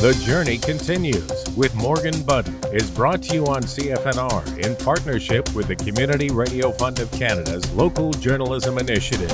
The Journey Continues with Morgan Budden is brought to you on CFNR in partnership with the Community Radio Fund of Canada's Local Journalism Initiative.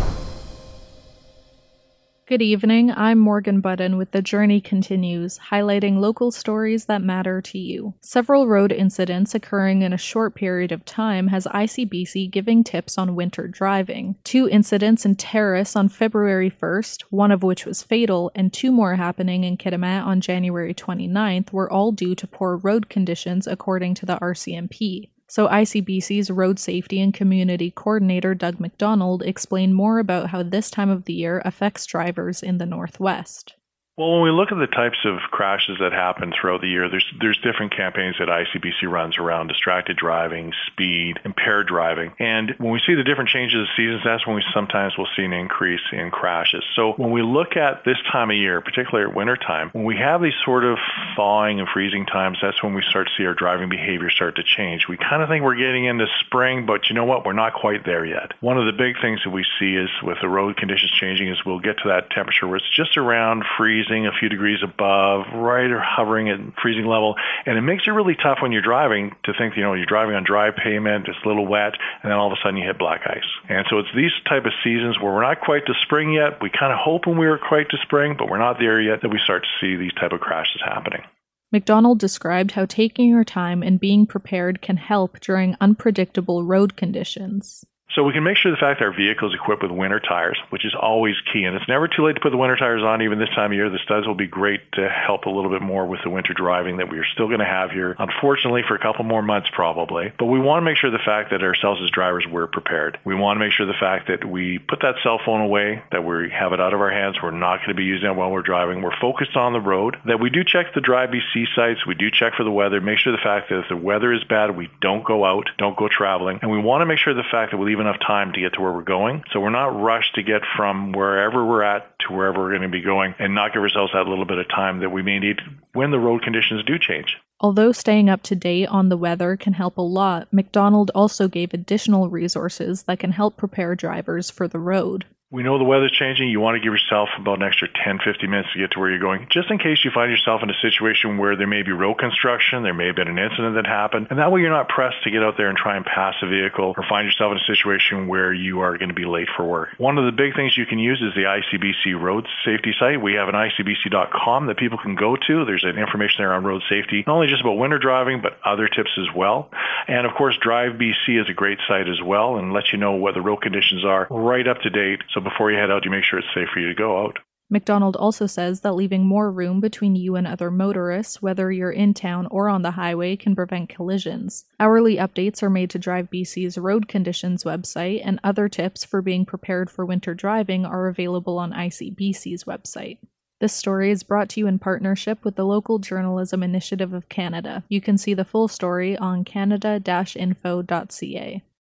Good evening, I'm Morgan Budden with The Journey Continues, highlighting local stories that matter to you. Several road incidents occurring in a short period of time has ICBC giving tips on winter driving. 2 incidents in Terrace on February 1st, one of which was fatal, and 2 more happening in Kitimat on January 29th were all due to poor road conditions according to the RCMP. So ICBC's Road Safety and Community Coordinator Doug McDonald explained more about how this time of the year affects drivers in the Northwest. Well, when we look at the types of crashes that happen throughout the year, there's different campaigns that ICBC runs around distracted driving, speed, impaired driving. And when we see the different changes of seasons, that's when we sometimes will see an increase in crashes. So when we look at this time of year, particularly at winter time, when we have these sort of thawing and freezing times, that's when we start to see our driving behavior start to change. We kind of think we're getting into spring, but you know what? We're not quite there yet. One of the big things that we see is with the road conditions changing is we'll get to that temperature where it's just around freezing, a few degrees above, right or hovering at freezing level. And it makes it really tough when you're driving to think, you're driving on dry pavement, it's a little wet, and then all of a sudden you hit black ice. And so it's these type of seasons where we're not quite to spring yet. We kind of hoping we were quite to spring, but we're not there yet that we start to see these type of crashes happening. McDonald described how taking your time and being prepared can help during unpredictable road conditions. So we can make sure the fact that our vehicle is equipped with winter tires, which is always key. And it's never too late to put the winter tires on, even this time of year. The studs will be great to help a little bit more with the winter driving that we are still going to have here, unfortunately, for a couple more months probably. But we want to make sure the fact that ourselves as drivers, we're prepared. We want to make sure the fact that we put that cell phone away, that we have it out of our hands. We're not going to be using it while we're driving. We're focused on the road, that we do check the Drive BC sites. We do check for the weather. Make sure the fact that if the weather is bad, we don't go out, don't go traveling. And we want to make sure the fact that we leave enough time to get to where we're going. So we're not rushed to get from wherever we're at to wherever we're going to be going and not give ourselves that little bit of time that we may need when the road conditions do change. Although staying up to date on the weather can help a lot, McDonald also gave additional resources that can help prepare drivers for the road. We know the weather's changing. You want to give yourself about an extra 10, 50 minutes to get to where you're going, just in case you find yourself in a situation where there may be road construction, there may have been an incident that happened, and that way you're not pressed to get out there and try and pass a vehicle or find yourself in a situation where you are going to be late for work. One of the big things you can use is the ICBC road safety site. We have an ICBC.com that people can go to. There's information there on road safety, not only just about winter driving, but other tips as well. And of course, Drive BC is a great site as well and lets you know what the road conditions are right up to date. So before you head out, you make sure it's safe for you to go out. McDonald also says that leaving more room between you and other motorists, whether you're in town or on the highway, can prevent collisions. Hourly updates are made to Drive BC's road conditions website, and other tips for being prepared for winter driving are available on ICBC's website. This story is brought to you in partnership with the Local Journalism Initiative of Canada. You can see the full story on canada-info.ca.